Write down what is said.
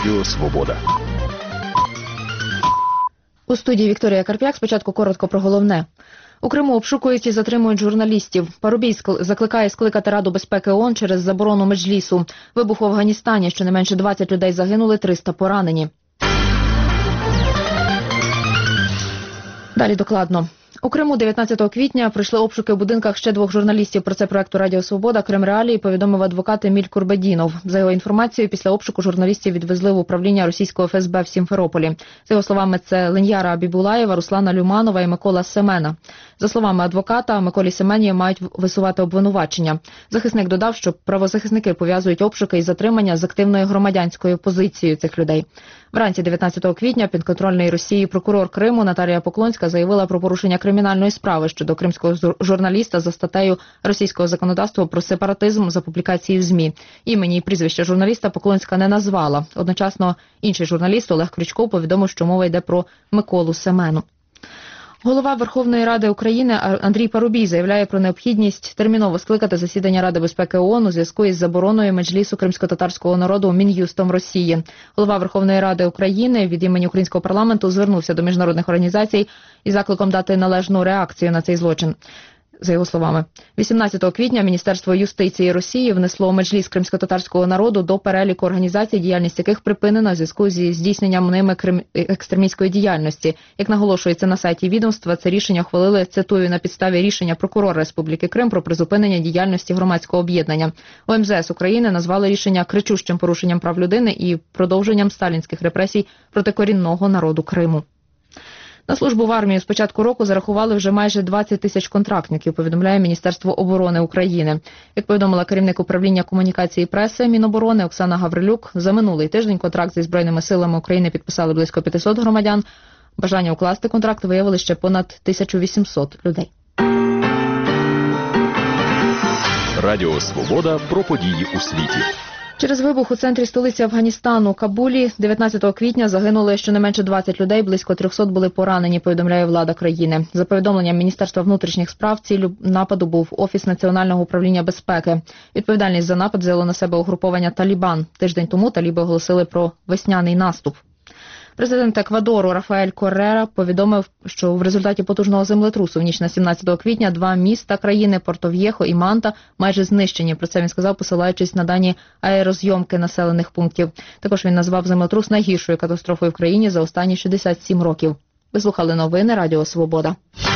Радіо Свобода. У студії Вікторія Карп'як. Спочатку коротко про головне. У Криму обшукують і затримують журналістів. Парубій закликає скликати Раду безпеки ООН через заборону Меджлісу. Вибух в Афганістані. Щонайменше 20 людей загинули, 300 поранені. Далі докладно. У Криму 19 квітня пройшли обшуки в будинках ще двох журналістів. Про це проекту «Радіо Свобода» Крим Реалії повідомив адвокат Еміль Курбедінов. За його інформацією, після обшуку журналістів відвезли в управління російського ФСБ в Сімферополі. За його словами, це Леняра Абібулаєва, Руслана Люманова і Микола Семена. За словами адвоката, Миколі Семені мають висувати обвинувачення. Захисник додав, що правозахисники пов'язують обшуки і затримання з активною громадянською позицією цих людей. Вранці 19 квітня підконтрольний Росії прокурор Криму Наталія Поклонська заявила про порушення кримінальної справи щодо кримського журналіста за статтею російського законодавства про сепаратизм за публікації в ЗМІ. Імені і прізвище журналіста Поклонська не назвала. Одночасно інший журналіст Олег Крючков повідомив, що мова йде про Миколу Семену. Голова Верховної Ради України Андрій Парубій заявляє про необхідність терміново скликати засідання Ради безпеки ООН у зв'язку із забороною Меджлісу кримськотатарського народу Мін'юстом Росії. Голова Верховної Ради України від імені українського парламенту звернувся до міжнародних організацій із закликом дати належну реакцію на цей злочин. За його словами, 18 квітня Міністерство юстиції Росії внесло Меджліс кримськотатарського народу до переліку організацій, діяльність яких припинена в зв'язку зі здійсненням ними екстремістської діяльності. Як наголошується на сайті відомства, це рішення ухвалили, цитую, на підставі рішення прокурора Республіки Крим про призупинення діяльності громадського об'єднання. У МЗС України назвали рішення кричущим порушенням прав людини і продовженням сталінських репресій проти корінного народу Криму. На службу в армію з початку року зарахували вже майже 20 тисяч контрактників, повідомляє Міністерство оборони України. Як повідомила керівник управління комунікації і преси Міноборони Оксана Гаврилюк, за минулий тиждень контракт зі Збройними силами України підписали близько 500 громадян. Бажання укласти контракт виявили ще понад 1800 людей. Радіо Свобода про події у світі. Через вибух у центрі столиці Афганістану Кабулі 19 квітня загинули щонайменше 20 людей, близько 300 були поранені, повідомляє влада країни. За повідомленням Міністерства внутрішніх справ, ціллю нападу був Офіс Національного управління безпеки. Відповідальність за напад взяло на себе угруповання «Талібан». Тиждень тому таліби оголосили про весняний наступ. Президент Еквадору Рафаель Коррера повідомив, що в результаті потужного землетрусу в ніч на 17 квітня два міста країни Порто-В'єхо і Манта майже знищені. Про це він сказав, посилаючись на дані аерозйомки населених пунктів. Також він назвав землетрус найгіршою катастрофою в країні за останні 67 років. Ви слухали новини Радіо Свобода.